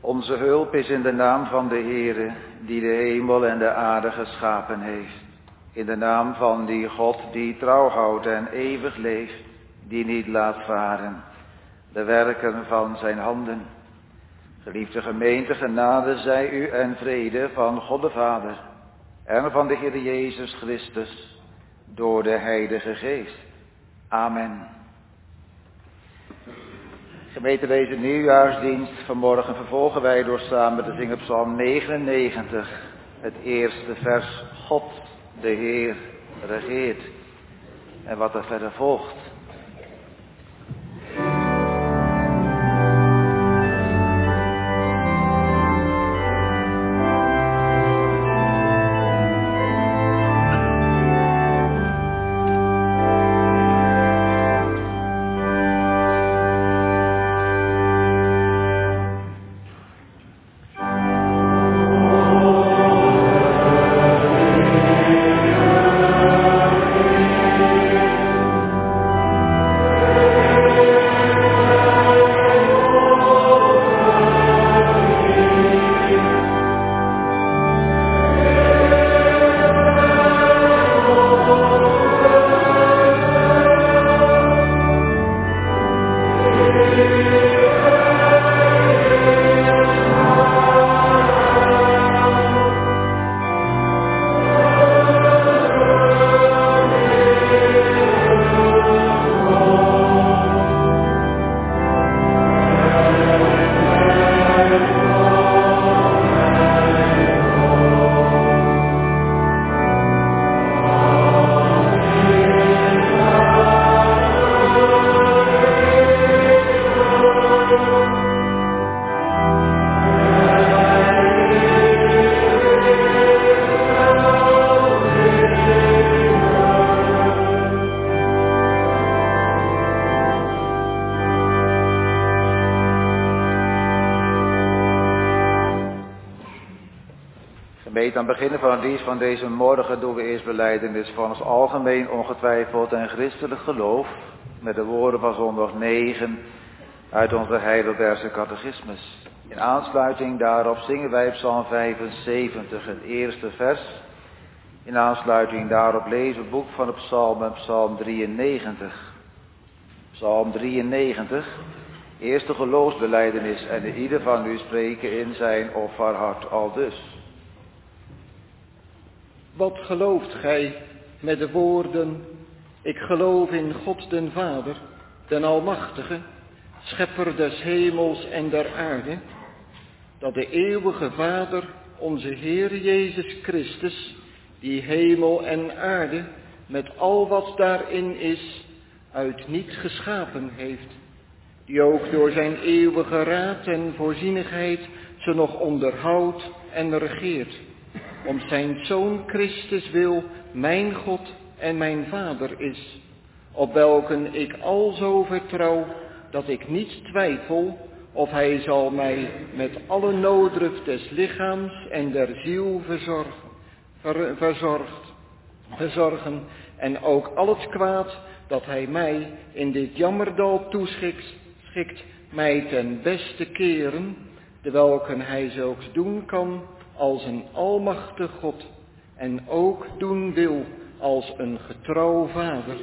Onze hulp is in de naam van de Heere, die de hemel en de aarde geschapen heeft. In de naam van die God die trouw houdt en eeuwig leeft, die niet laat varen de werken van zijn handen. Geliefde gemeente, genade zij u en vrede van God de Vader en van de Heer Jezus Christus door de Heilige Geest. Amen. Gemeente, deze nieuwjaarsdienst vanmorgen vervolgen wij door samen te zingen Psalm 99, het eerste vers. God, de Heer, regeert. En wat er verder volgt. Aan het begin van het dienst van deze morgen doen we eerst belijdenis van ons algemeen ongetwijfeld en christelijk geloof met de woorden van zondag 9 uit onze Heidelbergse catechismus. In aansluiting daarop zingen wij Psalm 75, het eerste vers. In aansluiting daarop lezen we het boek van de Psalmen, Psalm 93. Psalm 93, eerste geloofsbelijdenis en ieder van u spreken in zijn of haar hart aldus. Wat gelooft gij met de woorden, ik geloof in God den Vader, den Almachtige, schepper des hemels en der aarde, dat de eeuwige Vader, onze Heer Jezus Christus, die hemel en aarde, met al wat daarin is, uit niets geschapen heeft, die ook door zijn eeuwige raad en voorzienigheid ze nog onderhoudt en regeert, om zijn Zoon Christus wil mijn God en mijn Vader is, op welken ik alzo vertrouw, dat ik niet twijfel of hij zal mij met alle nooddruft des lichaams en der ziel verzorgen en ook al het kwaad dat hij mij in dit jammerdal toeschikt, mij ten beste keren, dewelken hij zulks doen kan als een almachtig God en ook doen wil als een getrouw Vader.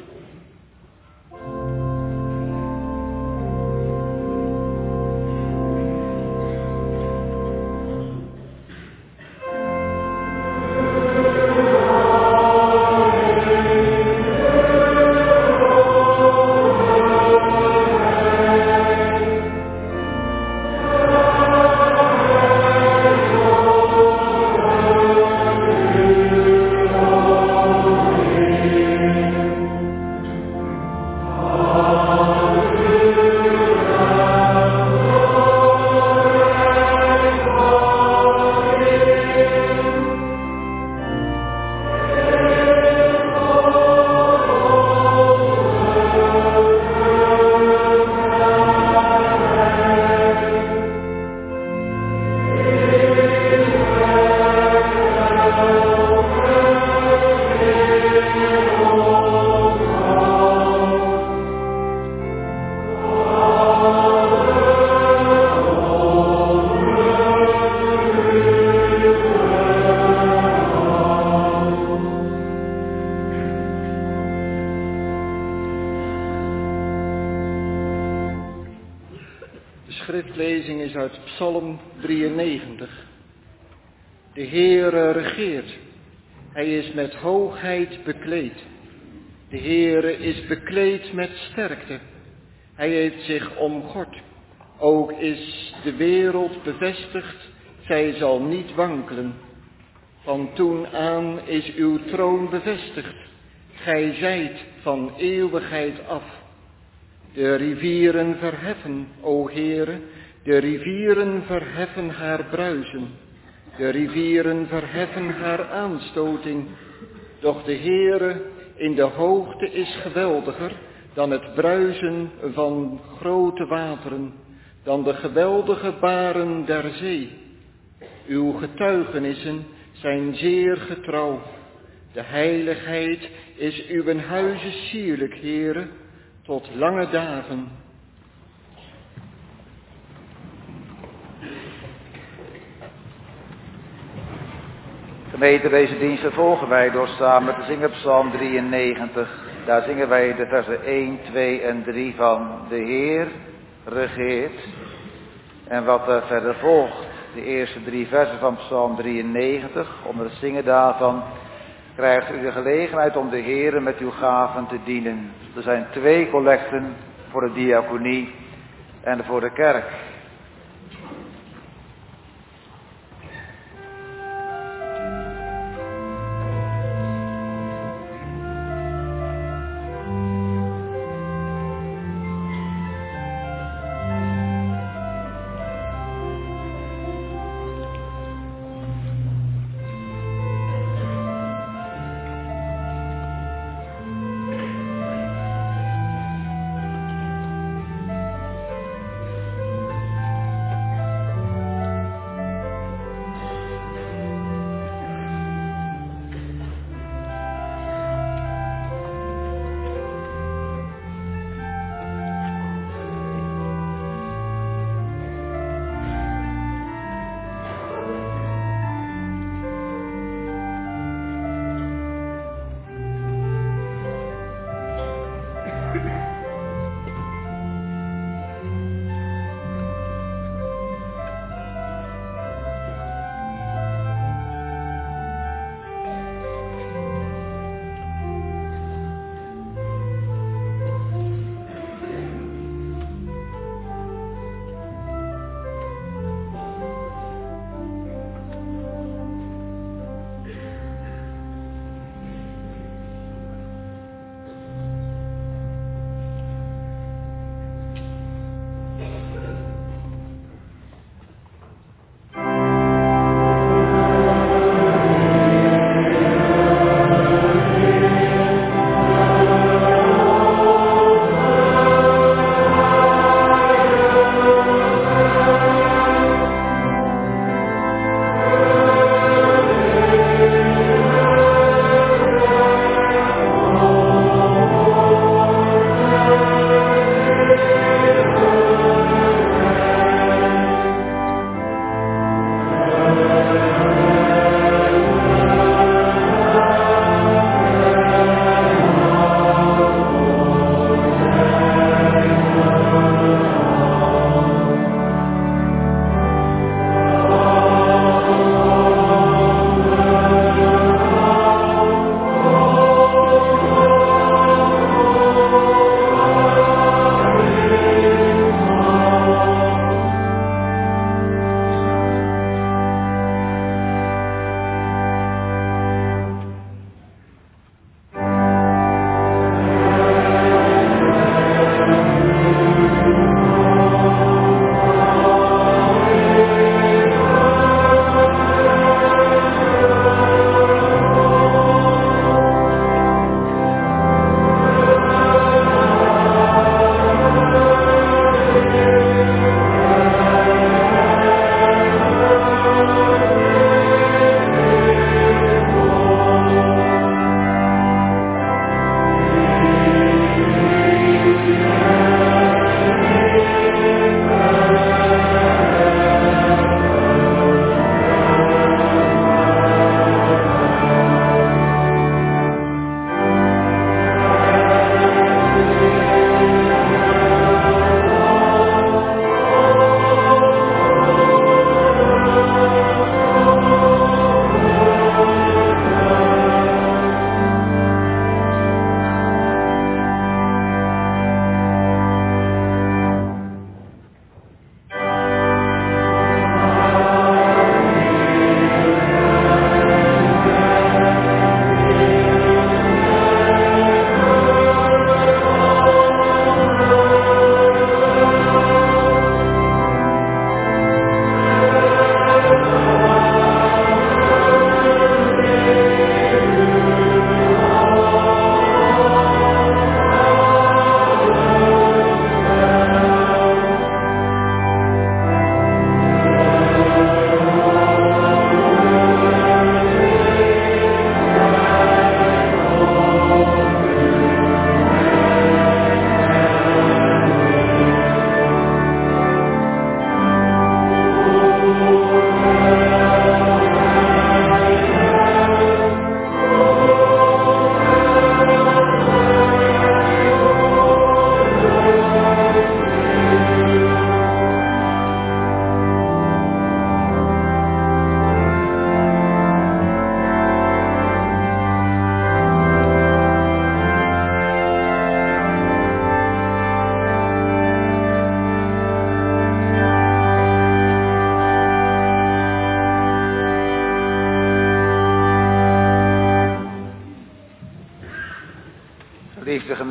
schriftlezing is uit Psalm 93. De Heere regeert. Hij is met hoogheid bekleed. De Heere is bekleed met sterkte. Hij heeft zich omgord. Ook is de wereld bevestigd. Zij zal niet wankelen. Van toen aan is uw troon bevestigd. Gij zijt van eeuwigheid af. De rivieren verheffen, o Heere, de rivieren verheffen haar bruisen. De rivieren verheffen haar aanstoting. Doch de Heere in de hoogte is geweldiger dan het bruisen van grote wateren, dan de geweldige baren der zee. Uw getuigenissen zijn zeer getrouw. De heiligheid is uw huize sierlijk, Heere, tot lange dagen. Gemeente, deze diensten volgen wij door samen te zingen Psalm 93. Daar zingen wij de versen 1, 2 en 3 van de Heer regeert. En wat er verder volgt, de eerste 3 versen van Psalm 93, onder het zingen daarvan, krijgt u de gelegenheid om de Heere met uw gaven te dienen. Er zijn 2 collecten voor de diaconie en voor de kerk.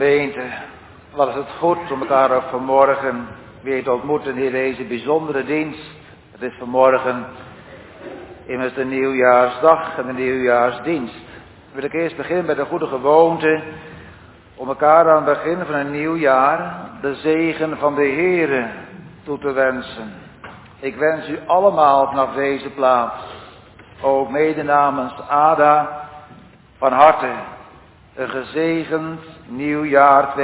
gemeente, wat is het goed om elkaar ook vanmorgen weer te ontmoeten in deze bijzondere dienst. Het is vanmorgen immers de nieuwjaarsdag en de nieuwjaarsdienst. Wil ik eerst beginnen met de goede gewoonte om elkaar aan het begin van een nieuw jaar de zegen van de Heere toe te wensen. Ik wens u allemaal vanaf deze plaats, ook mede namens Ada, van harte een gezegend nieuwjaar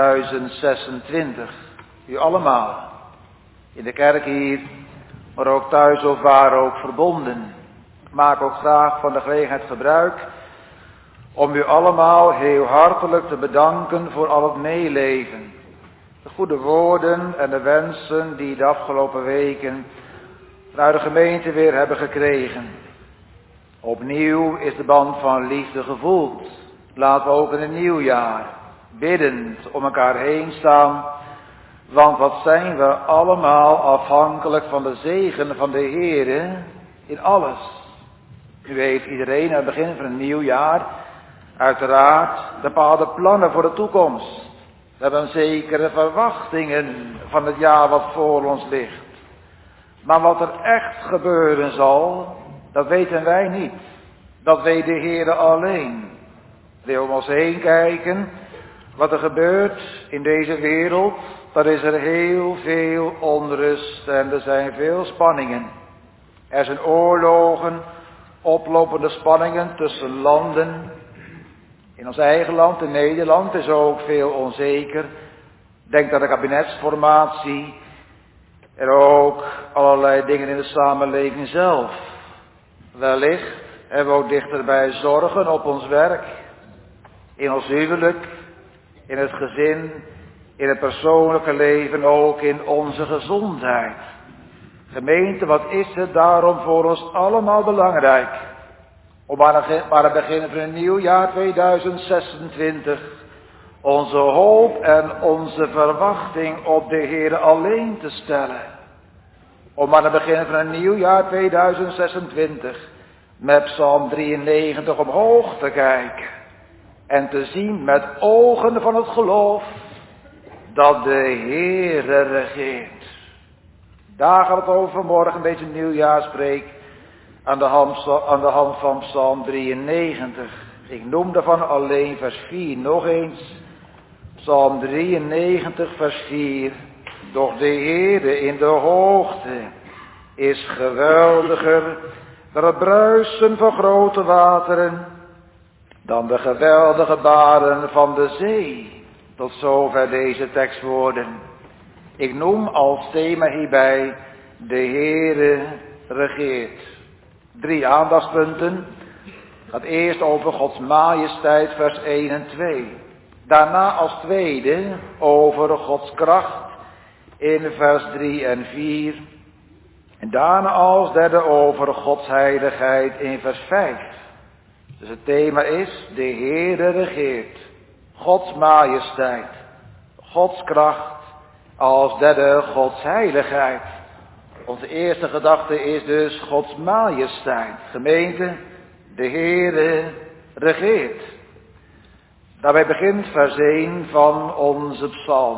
2026. U allemaal, in de kerk hier, maar ook thuis of waar ook verbonden. Maak ook graag van de gelegenheid gebruik om u allemaal heel hartelijk te bedanken voor al het meeleven. De goede woorden en de wensen die de afgelopen weken vanuit de gemeente weer hebben gekregen. Opnieuw is de band van liefde gevoeld. Laten we ook in een nieuw jaar biddend om elkaar heen staan. Want wat zijn we allemaal afhankelijk van de zegen van de Heere in alles. Nu heeft iedereen aan het begin van een nieuw jaar uiteraard bepaalde plannen voor de toekomst. We hebben zekere verwachtingen van het jaar wat voor ons ligt. Maar wat er echt gebeuren zal, dat weten wij niet. Dat weet de Heere alleen. We om ons heen kijken, wat er gebeurt in deze wereld, dan is er heel veel onrust en er zijn veel spanningen. Er zijn oorlogen, oplopende spanningen tussen landen. In ons eigen land, in Nederland, is ook veel onzeker. Denk aan de kabinetsformatie. En ook allerlei dingen in de samenleving zelf. Wellicht hebben we ook dichterbij zorgen op ons werk. In ons huwelijk, in het gezin, in het persoonlijke leven, ook in onze gezondheid. Gemeente, wat is het daarom voor ons allemaal belangrijk? Om aan het begin van een nieuw jaar 2026 onze hoop en onze verwachting op de Heere alleen te stellen. Om aan het begin van een nieuw jaar 2026 met Psalm 93 omhoog te kijken. En te zien met ogen van het geloof dat de Heere regeert. Daar gaat het over morgen deze nieuwjaarspreek aan de hand van Psalm 93. Ik noem daarvan alleen vers 4 nog eens. Psalm 93 vers 4. Doch de Heere in de hoogte is geweldiger dan het bruisen van grote wateren, dan de geweldige baren van de zee. Tot zover deze tekstwoorden. Ik noem als thema hierbij de Heere regeert. 3 aandachtspunten. Het gaat eerst over Gods majesteit vers 1 en 2. Daarna als tweede over Gods kracht in vers 3 en 4. En daarna als derde over Gods heiligheid in vers 5. Dus het thema is de Heere regeert. Gods majesteit. Gods kracht. Als derde Gods heiligheid. Onze eerste gedachte is dus Gods majesteit. Gemeente, de Heere regeert. Daarbij begint vers 1 van onze psalm.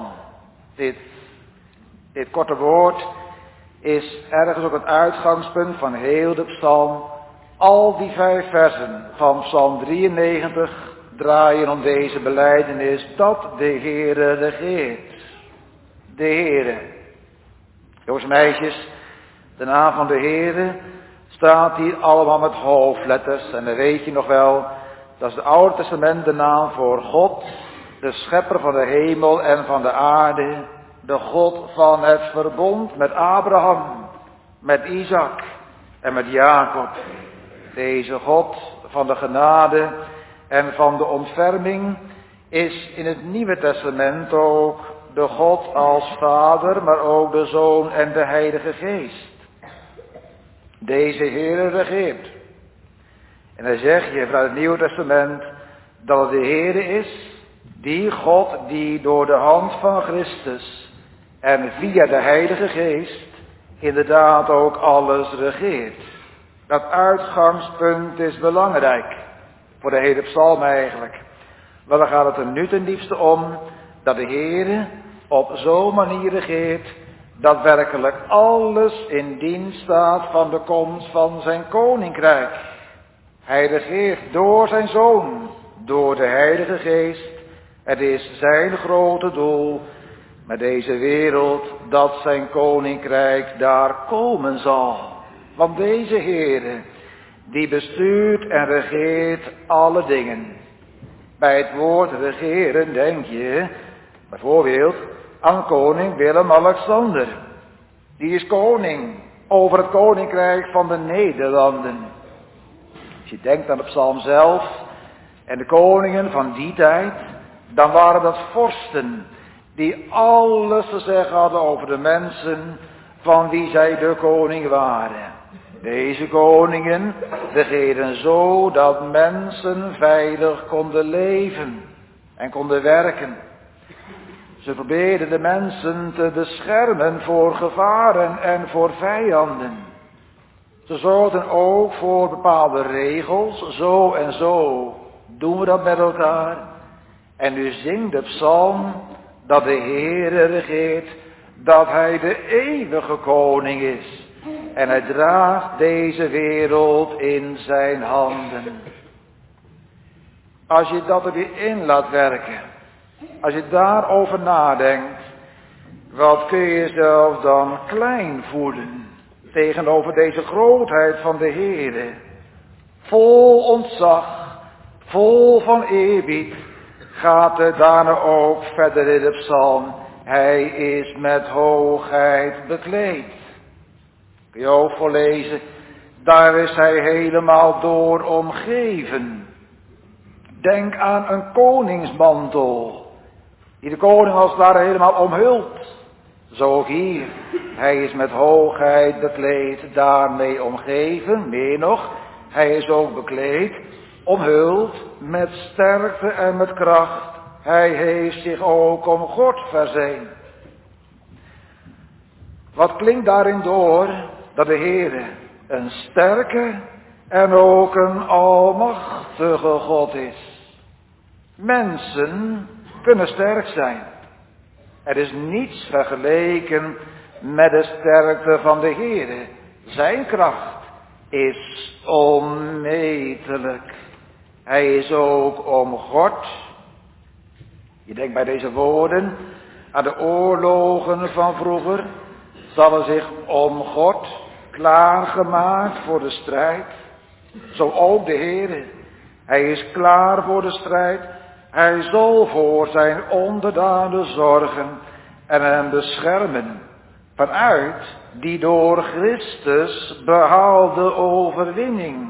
Dit korte woord is ergens ook het uitgangspunt van heel de psalm. Al die 5 versen van psalm 93 draaien om deze belijdenis dat de Heere regeert. De Heere. Jongens en meisjes, de naam van de Heere staat hier allemaal met hoofdletters. En dan weet je nog wel, dat is het Oude Testament de naam voor God, de schepper van de hemel en van de aarde. De God van het verbond met Abraham, met Isaac en met Jacob. Deze God van de genade en van de ontferming is in het Nieuwe Testament ook de God als Vader, maar ook de Zoon en de Heilige Geest. Deze Heere regeert. En dan zeg je vanuit het Nieuwe Testament dat het de Heere is, die God die door de hand van Christus en via de Heilige Geest inderdaad ook alles regeert. Dat uitgangspunt is belangrijk voor de hele psalm eigenlijk. Wel, dan gaat het er nu ten diepste om dat de Heer op zo'n manier regeert dat werkelijk alles in dienst staat van de komst van zijn koninkrijk. Hij regeert door zijn Zoon, door de Heilige Geest. Het is zijn grote doel met deze wereld dat zijn koninkrijk daar komen zal. Want deze Heer, die bestuurt en regeert alle dingen. Bij het woord regeren denk je bijvoorbeeld aan koning Willem-Alexander. Die is koning over het koninkrijk van de Nederlanden. Als je denkt aan de psalm zelf en de koningen van die tijd, dan waren dat vorsten die alles te zeggen hadden over de mensen van wie zij de koning waren. Deze koningen regeerden zo dat mensen veilig konden leven en konden werken. Ze probeerden de mensen te beschermen voor gevaren en voor vijanden. Ze zorgden ook voor bepaalde regels, zo en zo doen we dat met elkaar. En nu zingt de psalm dat de Heere regeert, dat hij de eeuwige koning is. En hij draagt deze wereld in zijn handen. Als je dat er weer in laat werken, als je daarover nadenkt, wat kun je jezelf dan klein voelen tegenover deze grootheid van de Heere. Vol ontzag, vol van eerbied, gaat het daarna ook verder in de psalm. Hij is met hoogheid bekleed. Kun je ook voorlezen, daar is hij helemaal door omgeven. Denk aan een koningsmantel, die de koning als het ware helemaal omhult. Zo ook hier, hij is met hoogheid bekleed, daarmee omgeven. Meer nog, hij is ook bekleed, omhuld met sterkte en met kracht. Hij heeft zich ook omgord verzeen. Wat klinkt daarin door? Dat de Heere een sterke en ook een almachtige God is. Mensen kunnen sterk zijn. Er is niets vergeleken met de sterkte van de Heere. Zijn kracht is onmetelijk. Hij is ook omgord. Je denkt bij deze woorden aan de oorlogen van vroeger. Ze hadden zich omgord, klaargemaakt voor de strijd. Zo ook de Heere. Hij is klaar voor de strijd. Hij zal voor zijn onderdanen zorgen en hen beschermen vanuit die door Christus behaalde overwinning.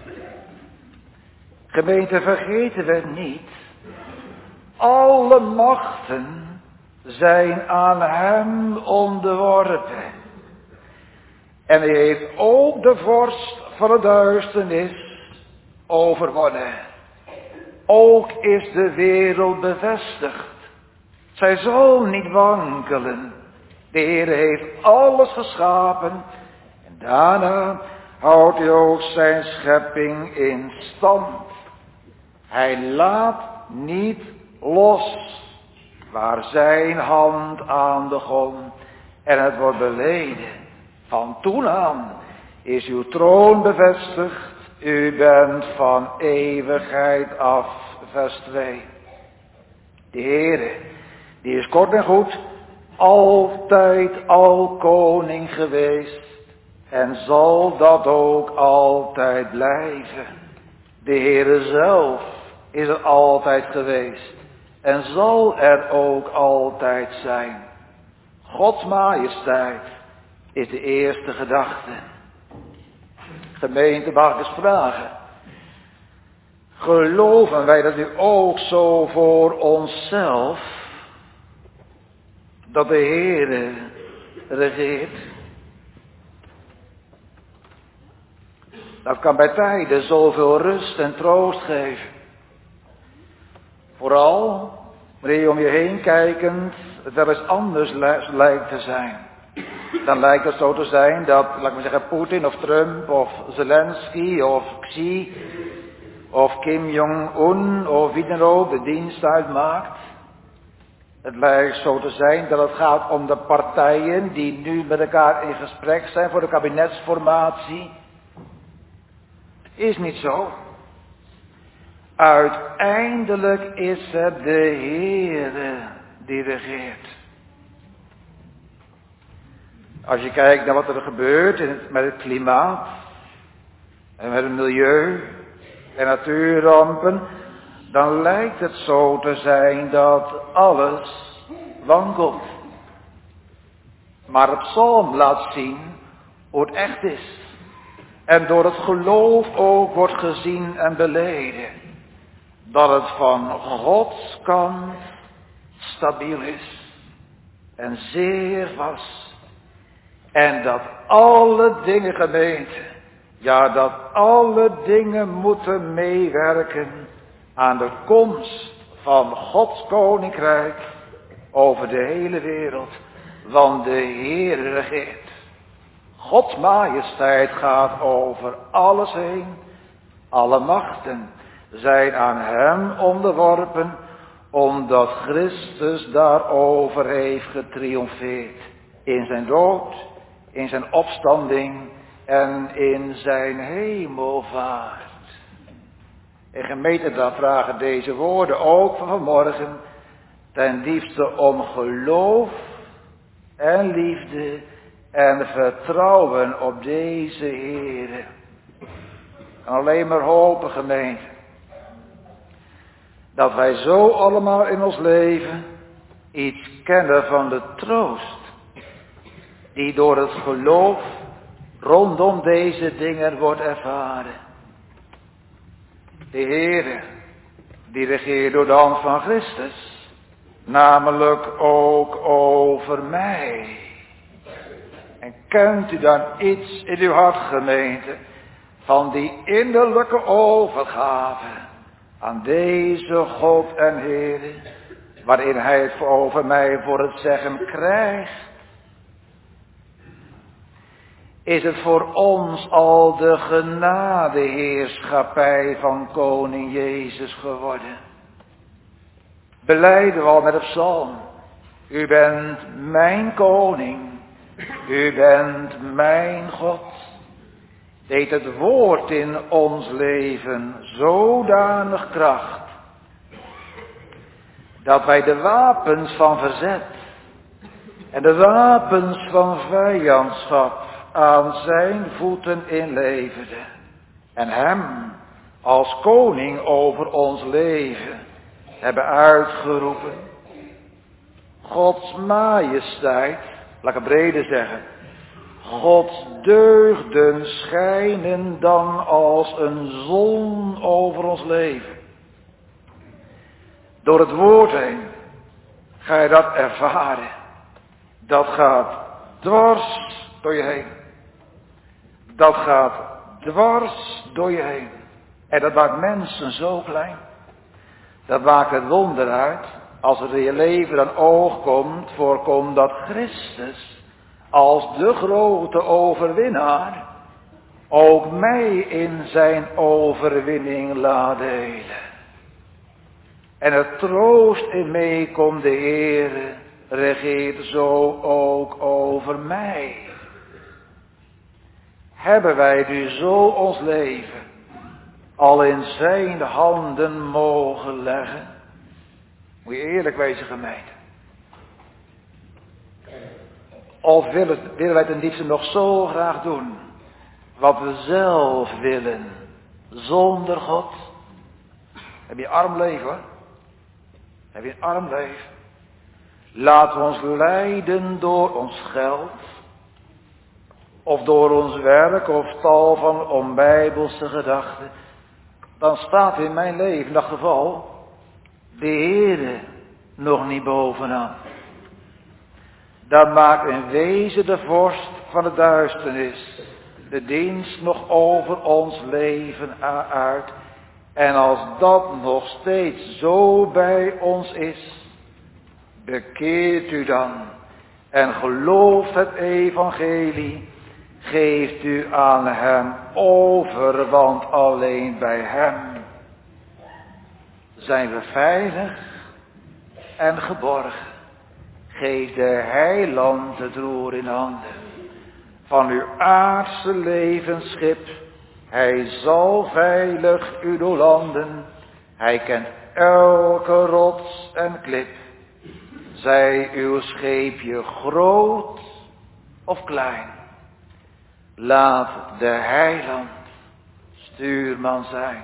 Gemeente, vergeten we niet, alle machten zijn aan hem onderworpen. En hij heeft ook de vorst van de duisternis overwonnen. Ook is de wereld bevestigd. Zij zal niet wankelen. De Heer heeft alles geschapen. En daarna houdt hij ook zijn schepping in stand. Hij laat niet los waar zijn hand aan begon. En het wordt beleden. Van toen aan is uw troon bevestigd. U bent van eeuwigheid af, vers 2. De Heere, die is kort en goed, altijd al koning geweest. En zal dat ook altijd blijven. De Heere zelf is er altijd geweest. En zal er ook altijd zijn. Gods majesteit is de eerste gedachte. Gemeente, mag ik eens vragen. Geloven wij dat u ook zo voor onszelf, dat de Heere regeert? Dat kan bij tijden zoveel rust en troost geven. Vooral wanneer je om je heen kijkend het wel eens anders lijkt te zijn. Dan lijkt het zo te zijn dat, laat ik maar zeggen, Poetin of Trump of Zelensky of Xi of Kim Jong-un of wie dan ook de dienst uitmaakt. Het lijkt zo te zijn dat het gaat om de partijen die nu met elkaar in gesprek zijn voor de kabinetsformatie. Is niet zo. Uiteindelijk is het de Heere die regeert. Als je kijkt naar wat er gebeurt met het klimaat en met het milieu en natuurrampen, dan lijkt het zo te zijn dat alles wankelt. Maar het psalm laat zien hoe het echt is. En door het geloof ook wordt gezien en beleden dat het van Gods kant stabiel is en zeer vast. En dat alle dingen, gemeente, ja, dat alle dingen moeten meewerken aan de komst van Gods koninkrijk over de hele wereld. Want de Heer regeert. Gods majesteit gaat over alles heen. Alle machten zijn aan hem onderworpen, omdat Christus daarover heeft getriomfeerd. In zijn dood, in zijn opstanding en in zijn hemelvaart. En gemeente, dan vragen deze woorden ook van vanmorgen ten diepste om geloof en liefde en vertrouwen op deze Heere. En alleen maar hopen, gemeente, dat wij zo allemaal in ons leven iets kennen van de troost die door het geloof rondom deze dingen wordt ervaren. De Heere, die regeert door de hand van Christus, namelijk ook over mij. En kent u dan iets in uw hart, gemeente, van die innerlijke overgave aan deze God en Heere, waarin hij het over mij voor het zeggen krijgt? Is het voor ons al de genadeheerschappij van koning Jezus geworden? Belijden we al met de psalm. U bent mijn koning. U bent mijn God. Deed het woord in ons leven zodanig kracht, dat wij de wapens van verzet en de wapens van vijandschap aan zijn voeten inleverden en hem als koning over ons leven hebben uitgeroepen. Gods majesteit, laat ik het breder zeggen, Gods deugden schijnen dan als een zon over ons leven. Door het woord heen ga je dat ervaren. Dat gaat dwars door je heen. Dat gaat dwars door je heen. En dat maakt mensen zo klein. Dat maakt het wonder uit. Als er in je leven dan oog komt, voorkomt dat Christus als de grote overwinnaar ook mij in zijn overwinning laat delen. En het troost in mij komt de Heere, regeert zo ook over mij. Hebben wij nu zo ons leven al in zijn handen mogen leggen? Moet je eerlijk wezen, gemeente. Of willen wij ten diepste nog zo graag doen wat we zelf willen, zonder God? Heb je arm leven, hoor. Heb je een arm leven. Laten we ons leiden door ons geld, of door ons werk, of tal van onbijbelse gedachten. Dan staat in mijn leven, in dat geval, de Heere nog niet bovenaan. Dan maakt in wezen de vorst van de duisternis de dienst nog over ons leven uit. En als dat nog steeds zo bij ons is, bekeert u dan en gelooft het evangelie. Geeft u aan hem over, want alleen bij hem zijn we veilig en geborgen. Geef de heiland het roer in handen van uw aardse levensschip. Hij zal veilig u doorlanden. Hij kent elke rots en klip. Zij uw scheepje groot of klein. Laat de heiland stuurman zijn.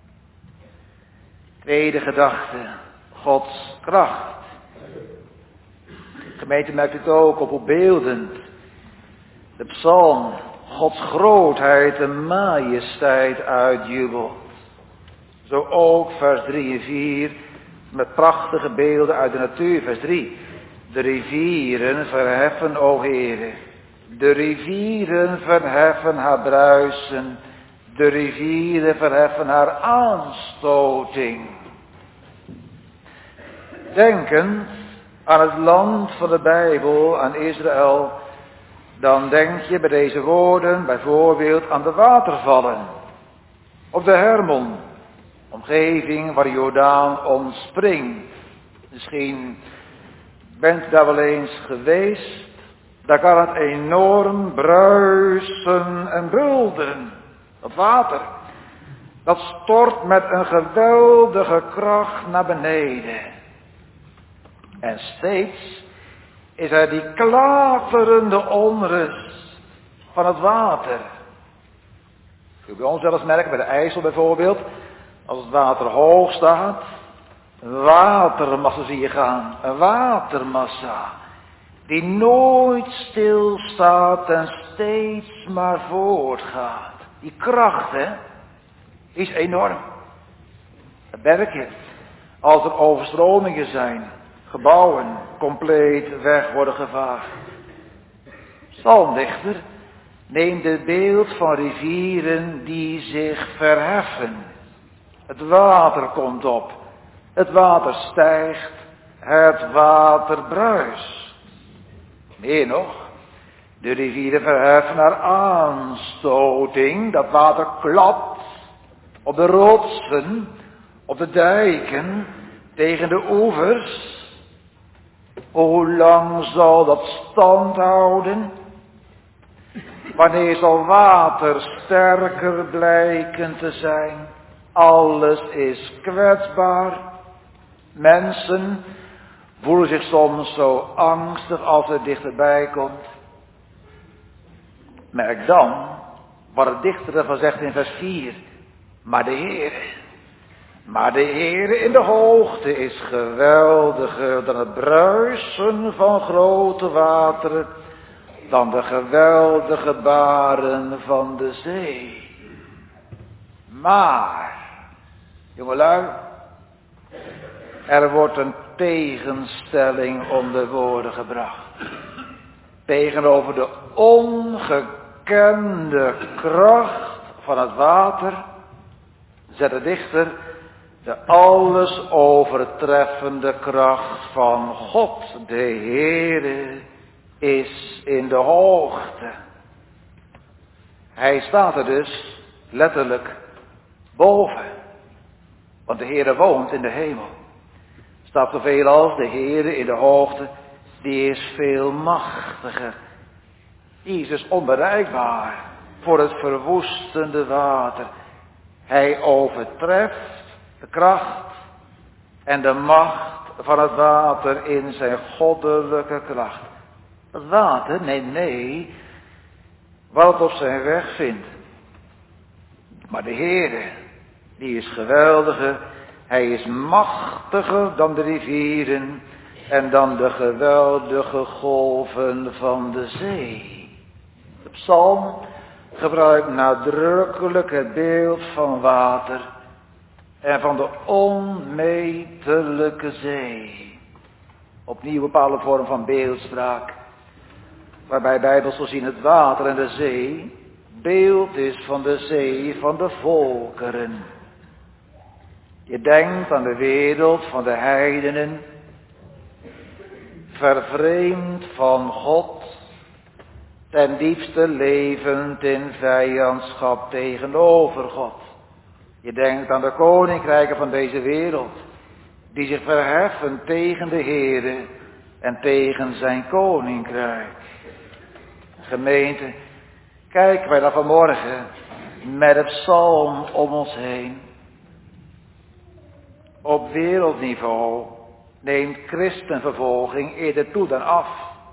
Tweede gedachte, Gods kracht. Gemeente merkt het ook op hoe beeldend de psalm Gods grootheid en majesteit uitjubelt. Zo ook vers 3 en 4 met prachtige beelden uit de natuur. Vers 3. De rivieren verheffen, o Heere. De rivieren verheffen haar bruisen. De rivieren verheffen haar aanstoting. Denkend aan het land van de Bijbel, aan Israël, dan denk je bij deze woorden bijvoorbeeld aan de watervallen. Op de Hermon, omgeving waar de Jordaan ontspringt. Misschien bent u daar wel eens geweest. Daar kan het enorm bruisen en bulderen. Dat water, dat stort met een geweldige kracht naar beneden. En steeds is er die klaterende onrust van het water. Je bij ons wel eens merken, bij de IJssel bijvoorbeeld, als het water hoog staat, een watermassa zie je gaan, een watermassa, die nooit stilstaat en steeds maar voortgaat. Die kracht, hè, is enorm. Dat merk je. Als er overstromingen zijn, gebouwen compleet weg worden gevaagd. Psalmdichter neemt het beeld van rivieren die zich verheffen. Het water komt op. Het water stijgt. Het water bruist. Meer nog. De rivieren verheffen naar aanstoting. Dat water klapt op de rotsen, op de dijken, tegen de oevers. Hoe lang zal dat stand houden? Wanneer zal water sterker blijken te zijn? Alles is kwetsbaar. Mensen voelen zich soms zo angstig als het dichterbij komt. Merk dan wat het dichter ervan zegt in vers 4. Maar de Heere in de hoogte is geweldiger dan het bruisen van grote wateren, dan de geweldige baren van de zee. Maar, jongelui, er wordt een tegenstelling om de woorden gebracht. Tegenover de ongekende kracht van het water zet de dichter de alles overtreffende kracht van God. De Heere is in de hoogte. Hij staat er dus letterlijk boven. Want de Heere woont in de hemel. Staat zoveel als de Heere in de hoogte, die is veel machtiger. Die is dus onbereikbaar voor het verwoestende water. Hij overtreft de kracht en de macht van het water in zijn goddelijke kracht. Het water neemt mee wat het op zijn weg vindt. Maar de Heere, die is geweldiger. Hij is machtiger dan de rivieren en dan de geweldige golven van de zee. De psalm gebruikt nadrukkelijk het beeld van water en van de onmetelijke zee. Opnieuw een bepaalde vorm van beeldspraak, waarbij bijbels voorzien het water en de zee beeld is van de zee van de volkeren. Je denkt aan de wereld van de heidenen, vervreemd van God, ten diepste levend in vijandschap tegenover God. Je denkt aan de koninkrijken van deze wereld, die zich verheffen tegen de Heere en tegen zijn koninkrijk. Gemeente, kijken wij dan vanmorgen met het psalm om ons heen. Op wereldniveau neemt christenvervolging eerder toe dan af.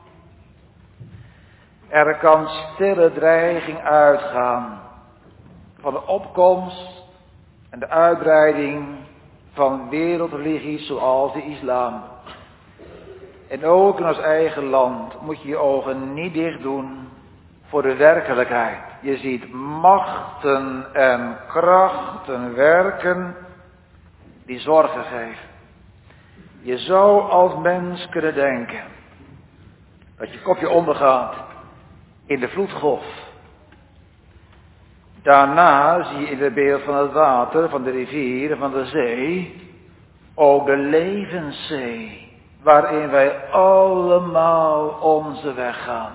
Er kan stille dreiging uitgaan van de opkomst en de uitbreiding van wereldreligies zoals de islam. En ook in ons eigen land moet je je ogen niet dicht doen voor de werkelijkheid. Je ziet machten en krachten werken die zorgen geven. Je zou als mens kunnen denken dat je kopje ondergaat in de vloedgolf. Daarna zie je in het beeld van het water, van de rivier, van de zee, ook de levenszee, waarin wij allemaal onze weg gaan.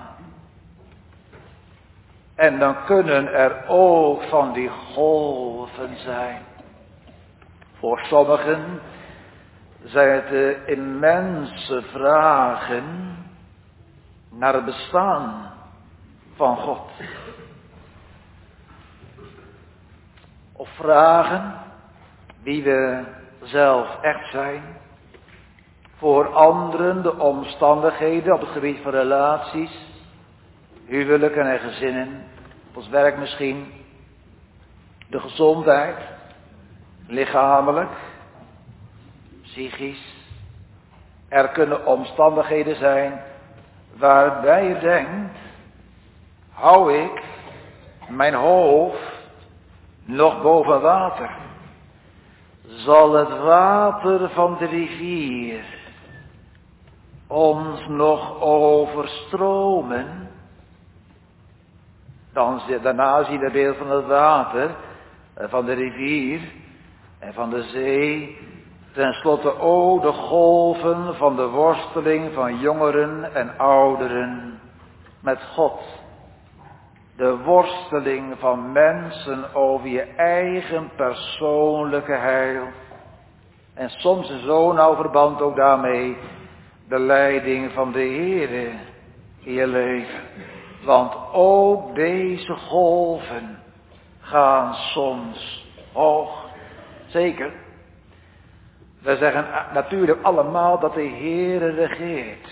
En dan kunnen er ook van die golven zijn. Voor sommigen zijn het de immense vragen naar het bestaan van God. Of vragen wie we zelf echt zijn. Voor anderen de omstandigheden op het gebied van relaties, huwelijken en gezinnen, op ons werk misschien, de gezondheid, lichamelijk, psychisch. Er kunnen omstandigheden zijn waarbij je denkt, hou ik mijn hoofd nog boven water? Zal het water van de rivier ons nog overstromen? Daarna zie je het beeld van het water, van de rivier en van de zee. Ten slotte ook de golven van de worsteling van jongeren en ouderen met God. De worsteling van mensen over je eigen persoonlijke heil. En soms in zo'n nauw verband ook daarmee de leiding van de Heere in je leven. Want ook deze golven gaan soms hoog. Zeker. We zeggen natuurlijk allemaal dat de Heere regeert.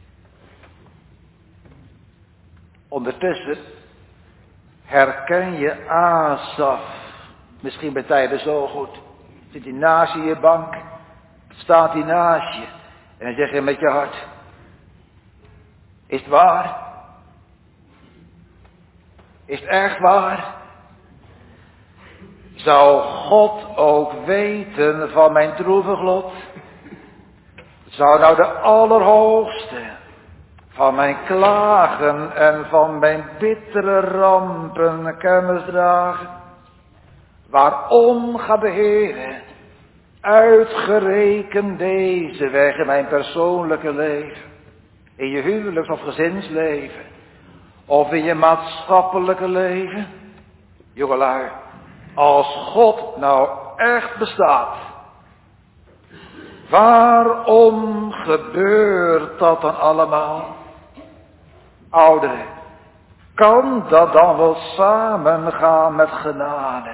Ondertussen herken je Asaf. Misschien bij tijden zo goed. Zit hij naast je bank. Staat hij naast je. En dan zeg je met je hart. Is het waar? Is het echt waar? Zou God ook weten van mijn droevig lot? Zou nou de Allerhoogste van mijn klagen en van mijn bittere rampen kennis dragen? Waarom gaat de Heer uitgerekend deze weg in mijn persoonlijke leven? In je huwelijks- of gezinsleven? Of in je maatschappelijke leven? Jongelui, als God nou echt bestaat, waarom gebeurt dat dan allemaal? Ouderen, kan dat dan wel samengaan met genade?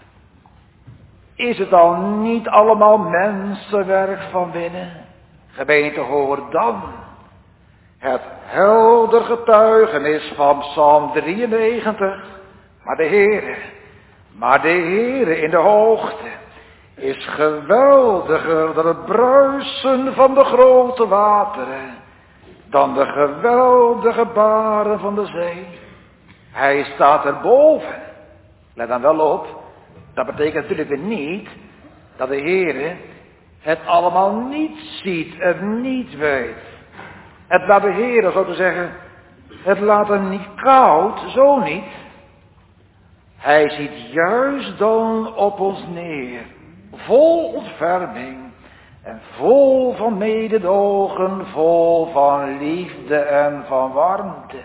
Is het dan niet allemaal mensenwerk van binnen? Gemeente, hoor dan het helder getuigenis van Psalm 93. Maar de Heere in de hoogte is geweldiger dan het bruisen van de grote wateren, dan de geweldige baren van de zee. Hij staat erboven. Let dan wel op, dat betekent natuurlijk weer niet dat de Heere het allemaal niet ziet en niet weet. Het laat de Heere, zo te zeggen, het laat hem niet koud, zo niet. Hij ziet juist dan op ons neer, vol ontferming en vol van mededogen, vol van liefde en van warmte.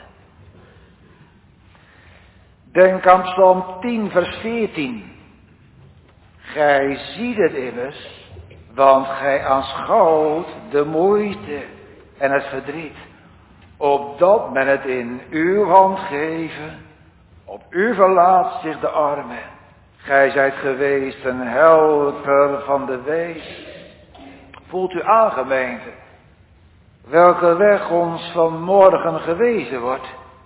Denk aan Psalm 10 vers 14. Gij ziet het immers, Want gij aanschouwt de moeite en het verdriet, opdat men het in uw hand geven, op u verlaat zich de arme. Gij zijt geweest een helper van de wees. Voelt u aan, gemeente, welke weg ons vanmorgen gewezen wordt?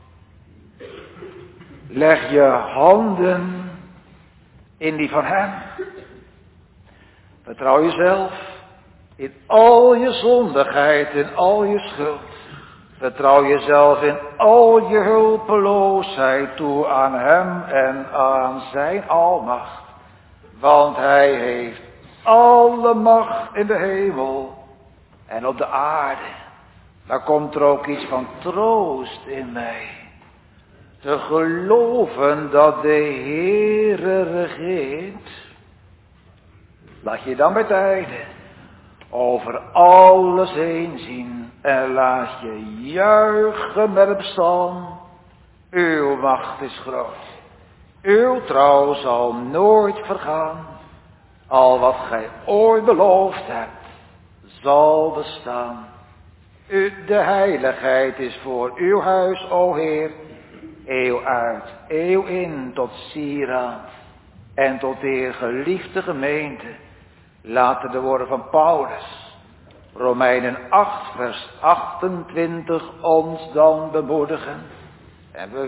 Leg je handen in die van hem. Vertrouw jezelf in al je zondigheid, in al je schuld. Vertrouw jezelf in al je hulpeloosheid toe aan hem en aan zijn almacht. Want hij heeft alle macht in de hemel en op de aarde. Daar komt er ook iets van troost in mij. Te geloven dat de Heere regeert. Laat je dan bij tijden over alles heen zien en laat je juichen met het psalm. Uw macht is groot, uw trouw zal nooit vergaan. Al wat gij ooit beloofd hebt, zal bestaan. De heiligheid is voor uw huis, o Heer, eeuw uit, eeuw in tot sieraad en tot eer geliefde gemeente. Laten de woorden van Paulus, Romeinen 8 vers 28, ons dan bemoedigen. En we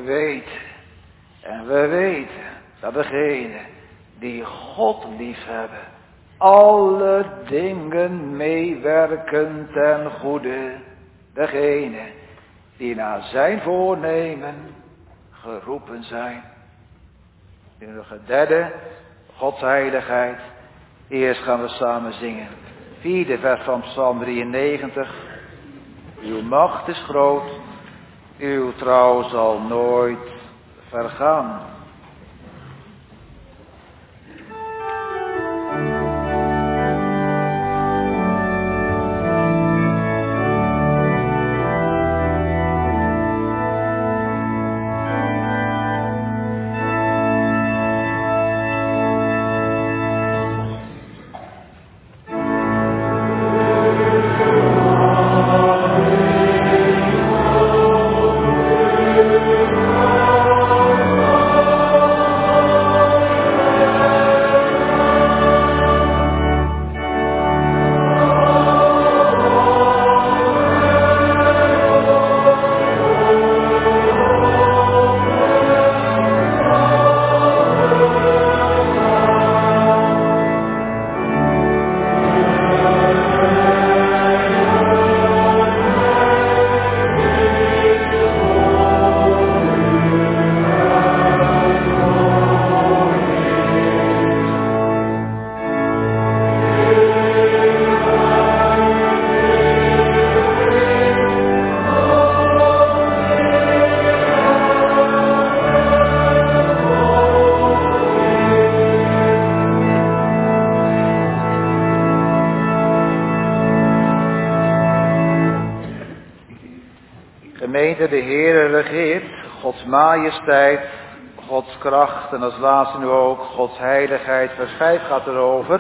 weten dat degenen die God liefhebben, alle dingen meewerken ten goede. Degenen die naar zijn voornemen geroepen zijn. In de derde, Gods heiligheid. Eerst gaan we samen zingen. 4e vers van Psalm 93. Uw macht is groot, uw trouw zal nooit vergaan. Gemeente, de Heere regeert, Gods majesteit, Gods kracht en als laatste nu ook Gods heiligheid. Vers 5 gaat erover.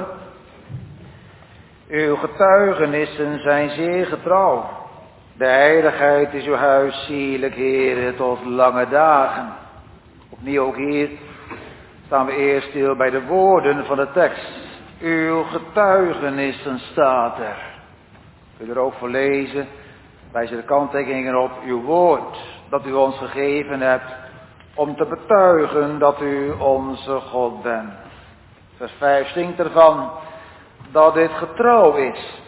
Uw getuigenissen zijn zeer getrouw. De heiligheid is uw huis, sierlijk Heere, tot lange dagen. Opnieuw ook hier staan we eerst stil bij de woorden van de tekst. Uw getuigenissen staat er. Kun je er ook voor lezen. Wijs de kanttekeningen op uw woord dat u ons gegeven hebt om te betuigen dat u onze God bent. Vers 5 zingt ervan dat dit getrouw is.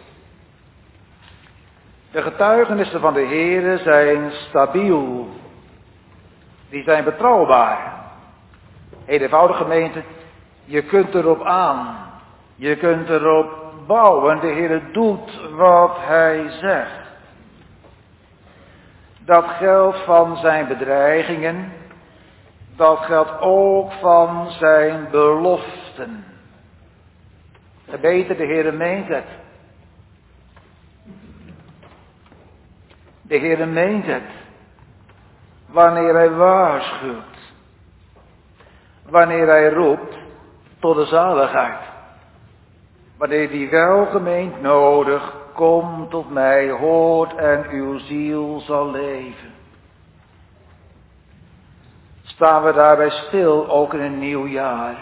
De getuigenissen van de Heere zijn stabiel. Die zijn betrouwbaar. Eenvoudige gemeente, je kunt erop aan. Je kunt erop bouwen. De Heere doet wat hij zegt. Dat geldt van zijn bedreigingen. Dat geldt ook van zijn beloften. Gemeente, de Heere meent het. De Heere meent het. Wanneer hij waarschuwt. Wanneer hij roept tot de zaligheid. wanneer die welgemeend nodig, komt tot mij, hoort en uw ziel zal leven. Staan we daarbij stil, ook in een nieuw jaar.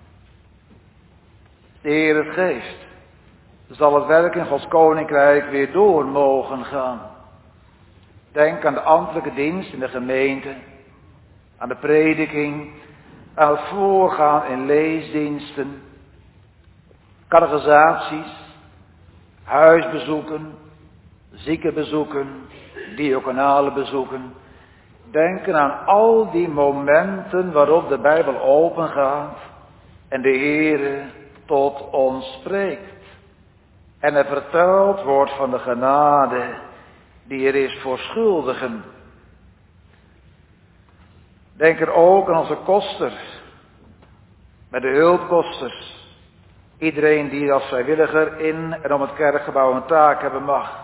De Heer het geeft, zal het werk in Gods koninkrijk weer door mogen gaan. Denk aan de ambtelijke dienst in de gemeente, aan de prediking, aan het voorgaan in leesdiensten, catechisaties, huisbezoeken, ziekenbezoeken, diaconale bezoeken. Denken aan al die momenten waarop de Bijbel opengaat en de Heere tot ons spreekt. En er verteld wordt van de genade die er is voor schuldigen. Denk er ook aan onze kosters, met de hulpkosters. Iedereen die als vrijwilliger in en om het kerkgebouw een taak hebben mag.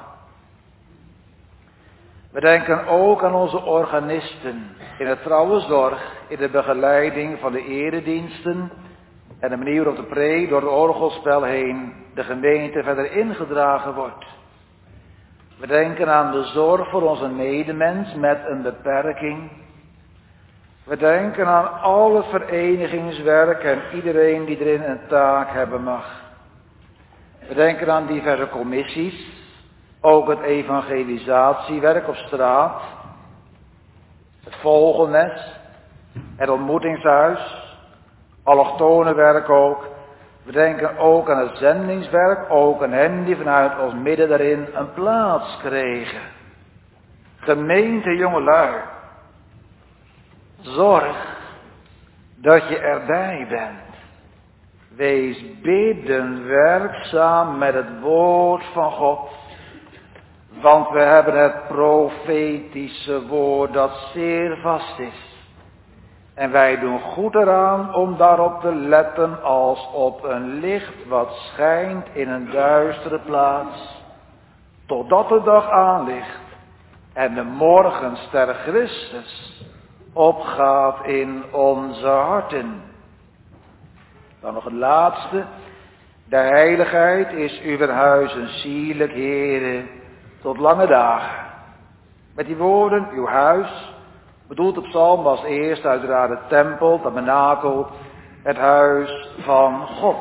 We denken ook aan onze organisten in de trouwe zorg, in de begeleiding van de erediensten en de manier waarop de preek door het orgelspel heen de gemeente verder ingedragen wordt. We denken aan de zorg voor onze medemens met een beperking. We denken aan al het verenigingswerk en iedereen die erin een taak hebben mag. We denken aan diverse commissies, ook het evangelisatiewerk op straat, het vogelnest, het ontmoetingshuis, allochtonenwerk ook. We denken ook aan het zendingswerk, ook aan hen die vanuit ons midden daarin een plaats kregen. Gemeente jongelui, zorg dat je erbij bent. Wees bidden werkzaam met het woord van God. Want we hebben het profetische woord dat zeer vast is. En wij doen goed eraan om daarop te letten als op een licht wat schijnt in een duistere plaats. Totdat de dag aanlicht en de morgenster Christus opgaat in onze harten. Dan nog het laatste. De heiligheid is uw huis een sierlijk Heere tot lange dagen. Met die woorden, uw huis, bedoelt de psalm als eerste uiteraard de tempel, tabernakel, het huis van God.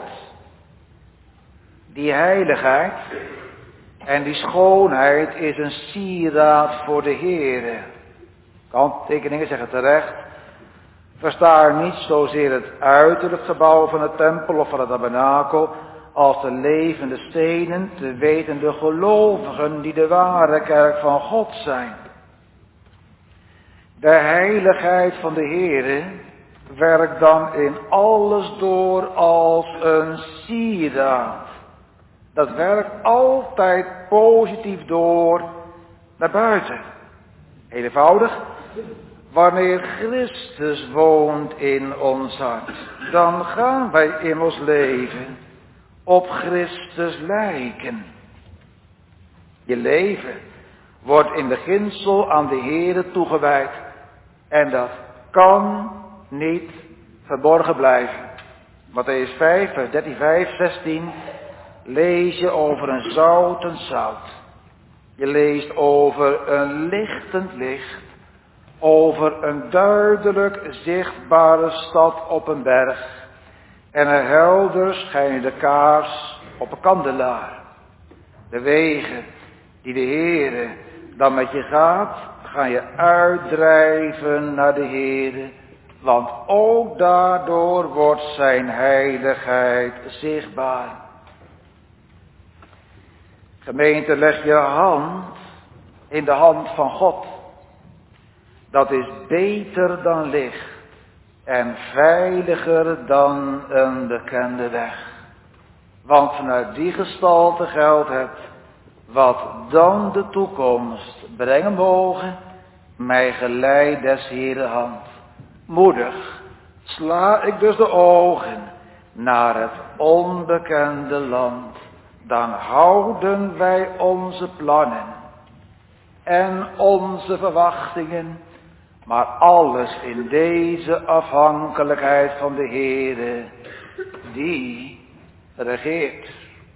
Die heiligheid en die schoonheid is een sieraad voor de Heere. Kanttekeningen zeggen terecht. Versta niet zozeer het uiterlijk gebouw van de tempel of van het tabernakel, als de levende stenen, te weten de gelovigen die de ware kerk van God zijn. De heiligheid van de Heere werkt dan in alles door als een sieraad. Dat werkt altijd positief door naar buiten. Heel eenvoudig. Wanneer Christus woont in ons hart, dan gaan wij in ons leven op Christus lijken. Je leven wordt in beginsel aan de Heere toegewijd. En dat kan niet verborgen blijven. Mattheüs 5, vers 13, 5, 16 lees je over een zoutend zout. Je leest over een lichtend licht. Over een duidelijk zichtbare stad op een berg. En een helder schijnende kaars op een kandelaar. De wegen die de Heere dan met je gaat, ga je uitdrijven naar de Heere. Want ook daardoor wordt zijn heiligheid zichtbaar. Gemeente, leg je hand in de hand van God. Dat is beter dan licht en veiliger dan een bekende weg. Want vanuit die gestalte geldt het, wat dan de toekomst brengen mogen, mij geleid des Heeren hand. Moedig sla ik dus de ogen naar het onbekende land, dan houden wij onze plannen en onze verwachtingen, maar alles in deze afhankelijkheid van de Heere, die regeert.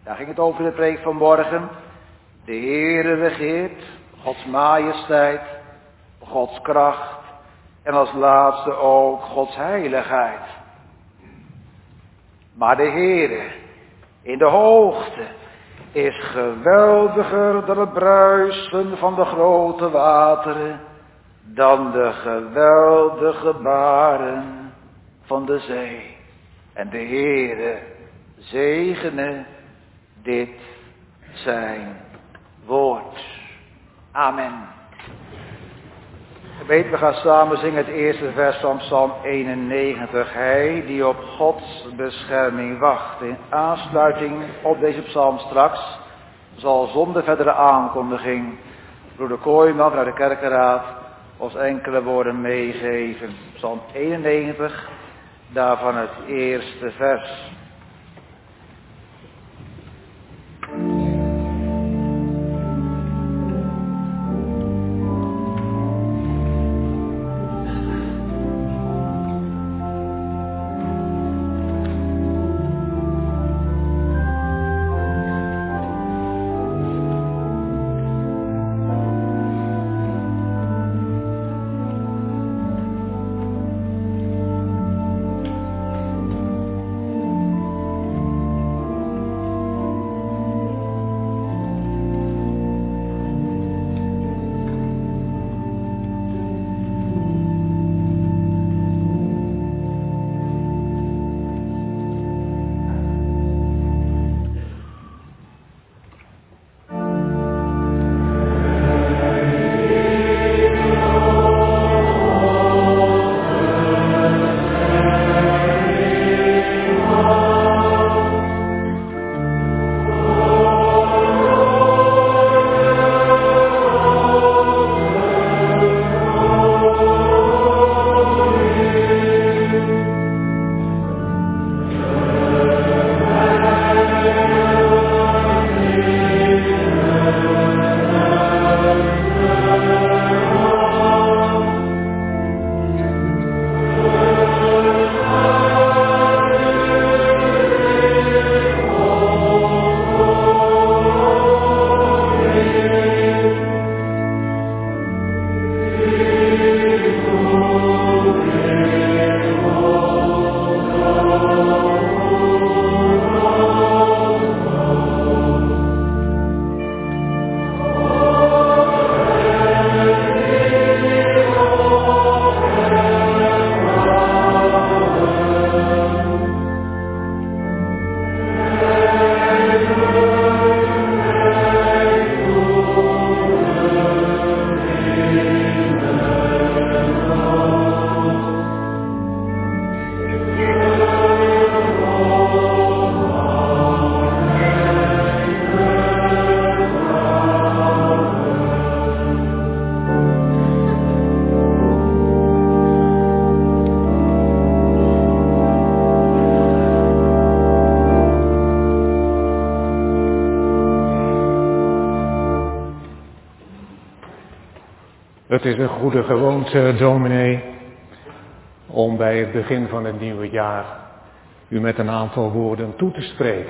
Daar ging het over de preek van morgen. De Heere regeert, Gods majesteit, Gods kracht en als laatste ook Gods heiligheid. Maar de Heere in de hoogte is geweldiger dan het bruisen van de grote wateren, dan de geweldige baren van de zee. En de Heere zegene dit zijn woord. Amen. Gemeente, we gaan samen zingen het eerste vers van Psalm 91. Hij die op Gods bescherming wacht. In aansluiting op deze psalm straks zal zonder verdere aankondiging broeder Kooijman vanuit de kerkenraad ons enkele woorden meegeven. Psalm 91, daarvan het eerste vers. Het is een goede gewoonte, dominee, om bij het begin van het nieuwe jaar u met een aantal woorden toe te spreken.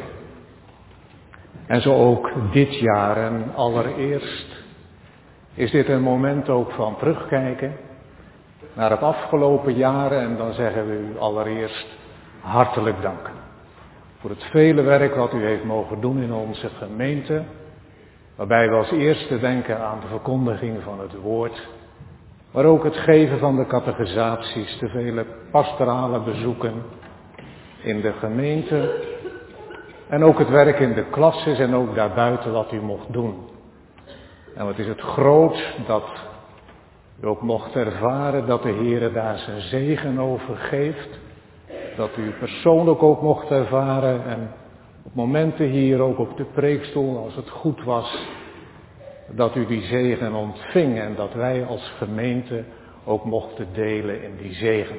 En zo ook dit jaar. En allereerst is dit een moment ook van terugkijken naar het afgelopen jaar. En dan zeggen we u allereerst hartelijk dank voor het vele werk wat u heeft mogen doen in onze gemeente. Waarbij we als eerste denken aan de verkondiging van het woord. Maar ook het geven van de catechisaties, de vele pastorale bezoeken in de gemeente. En ook het werk in de klasses en ook daarbuiten wat u mocht doen. En wat is het groot dat u ook mocht ervaren dat de Heere daar zijn zegen over geeft. Dat u persoonlijk ook mocht ervaren en op momenten hier ook op de preekstoel, als het goed was, dat u die zegen ontving en dat wij als gemeente ook mochten delen in die zegen.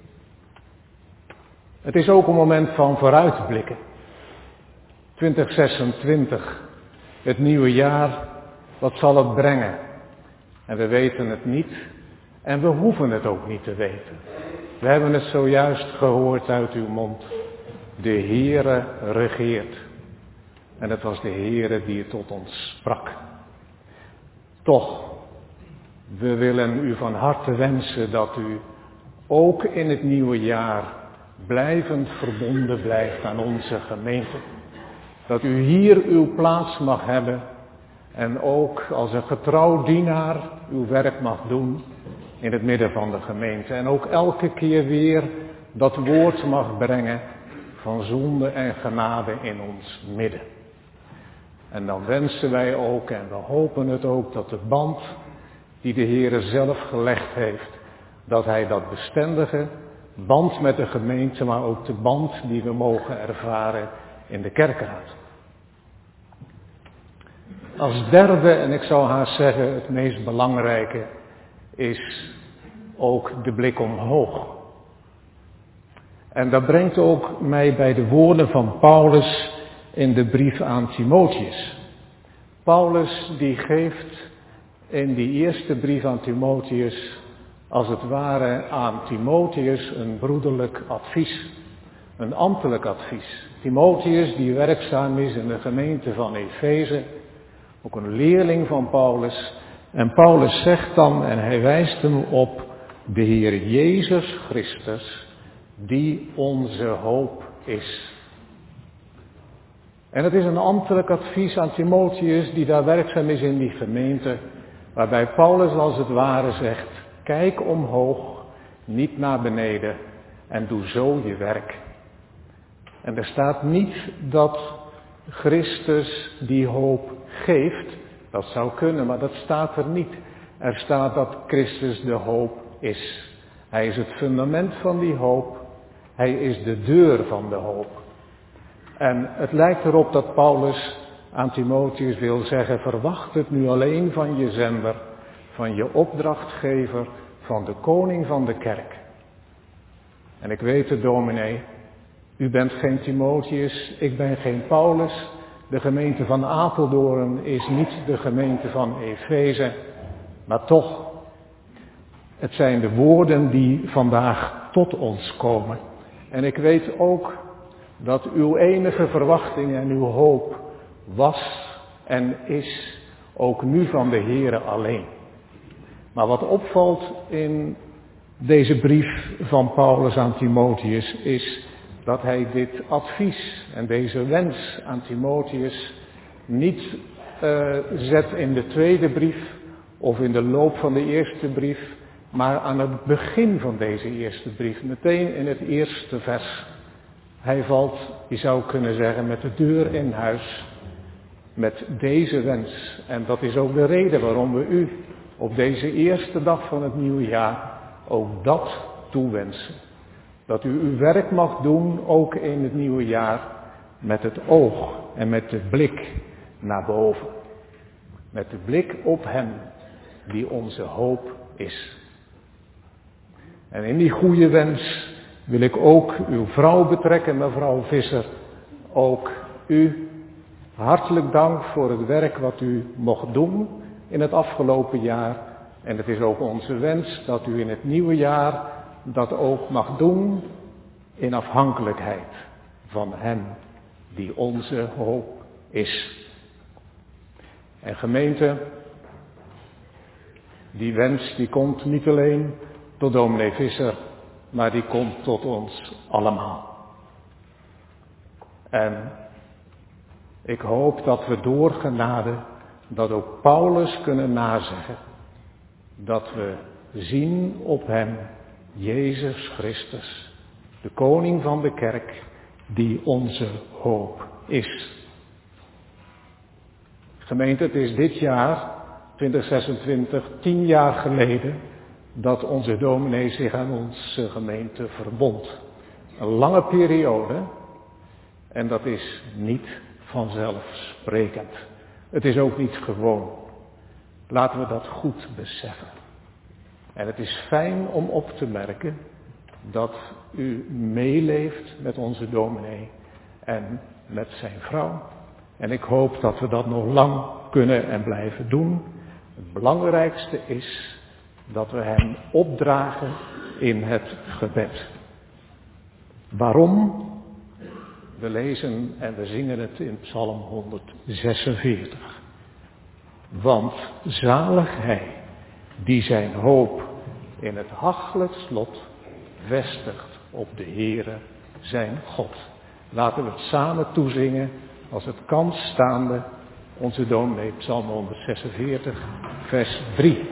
Het is ook een moment van vooruitblikken. 2026, het nieuwe jaar, wat zal het brengen? En we weten het niet en we hoeven het ook niet te weten. We hebben het zojuist gehoord uit uw mond. De Heere regeert. En het was de Heere die het tot ons sprak. Toch, we willen u van harte wensen dat u ook in het nieuwe jaar blijvend verbonden blijft aan onze gemeente. Dat u hier uw plaats mag hebben en ook als een getrouw dienaar uw werk mag doen in het midden van de gemeente. En ook elke keer weer dat woord mag brengen van zonde en genade in ons midden. En dan wensen wij ook en we hopen het ook dat de band die de Heere zelf gelegd heeft, dat hij dat bestendige band met de gemeente, maar ook de band die we mogen ervaren in de kerkraad. Als derde, en ik zou haast zeggen het meest belangrijke, is ook de blik omhoog. En dat brengt ook mij bij de woorden van Paulus in de brief aan Timotheus. Paulus die geeft in die eerste brief aan Timotheus als het ware aan Timotheus een broederlijk advies, een ambtelijk advies. Timotheus die werkzaam is in de gemeente van Efeze, ook een leerling van Paulus. En Paulus zegt dan, en hij wijst hem op de Heer Jezus Christus, die onze hoop is. En het is een ambtelijk advies aan Timotheus die daar werkzaam is in die gemeente, waarbij Paulus als het ware zegt, kijk omhoog, niet naar beneden en doe zo je werk. En er staat niet dat Christus die hoop geeft, dat zou kunnen, maar dat staat er niet. Er staat dat Christus de hoop is. Hij is het fundament van die hoop, hij is de deur van de hoop. En het lijkt erop dat Paulus aan Timotheus wil zeggen, verwacht het nu alleen van je zender, van je opdrachtgever, van de koning van de kerk. En ik weet het, dominee, u bent geen Timotheus, ik ben geen Paulus. De gemeente van Apeldoorn is niet de gemeente van Efeze, maar toch, het zijn de woorden die vandaag tot ons komen. En ik weet ook dat uw enige verwachting en uw hoop was en is ook nu van de Heere alleen. Maar wat opvalt in deze brief van Paulus aan Timotheus is dat hij dit advies en deze wens aan Timotheus niet zet in de tweede brief of in de loop van de eerste brief, maar aan het begin van deze eerste brief, meteen in het eerste vers. Hij valt, je zou kunnen zeggen, met de deur in huis met deze wens. En dat is ook de reden waarom we u op deze eerste dag van het nieuwe jaar ook dat toewensen. Dat u uw werk mag doen, ook in het nieuwe jaar, met het oog en met de blik naar boven. Met de blik op hem die onze hoop is. En in die goede wens wil ik ook uw vrouw betrekken, mevrouw Visser. Ook u hartelijk dank voor het werk wat u mocht doen in het afgelopen jaar. En het is ook onze wens dat u in het nieuwe jaar dat ook mag doen in afhankelijkheid van hem die onze hoop is. En gemeente, die wens die komt niet alleen tot dominee Visser, maar die komt tot ons allemaal. En ik hoop dat we door genade dat ook Paulus kunnen nazeggen. Dat we zien op hem Jezus Christus, de koning van de kerk, die onze hoop is. Gemeente, het is dit jaar, 2026, 10 jaar geleden, dat onze dominee zich aan onze gemeente verbond. Een lange periode, en dat is niet vanzelfsprekend. Het is ook niet gewoon. Laten we dat goed beseffen. En het is fijn om op te merken dat u meeleeft met onze dominee en met zijn vrouw. En ik hoop dat we dat nog lang kunnen en blijven doen. Het belangrijkste is dat we hem opdragen in het gebed. Waarom? We lezen en we zingen het in Psalm 146. Want zalig hij die zijn hoop in het hachelijk slot vestigt op de Heere zijn God. Laten we het samen toezingen als het kan staande. Onze dominee Psalm 146 vers 3.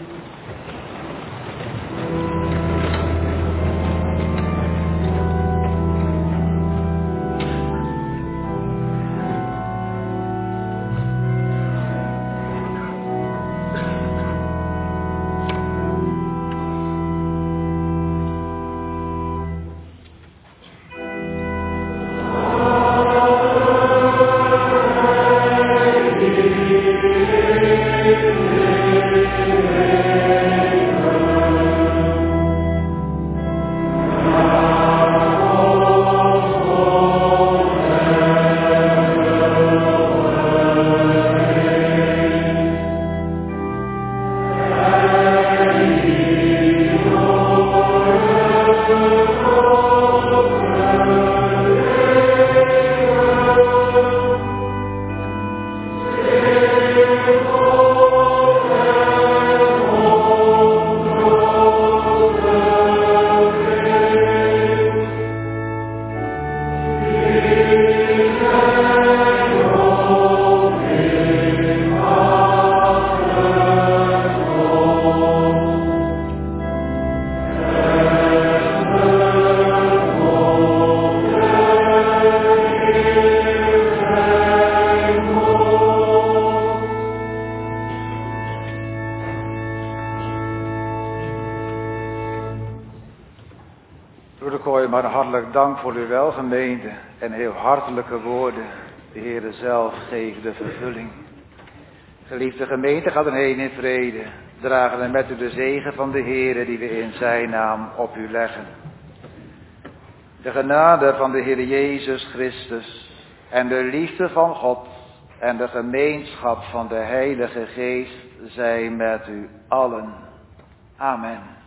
Maar hartelijk dank voor uw welgemeende en heel hartelijke woorden. De Heere zelf geeft de vervulling. Geliefde gemeente, gaat er heen in vrede. Dragen we met u de zegen van de Heere die we in zijn naam op u leggen. De genade van de Heer Jezus Christus en de liefde van God en de gemeenschap van de Heilige Geest zij met u allen. Amen.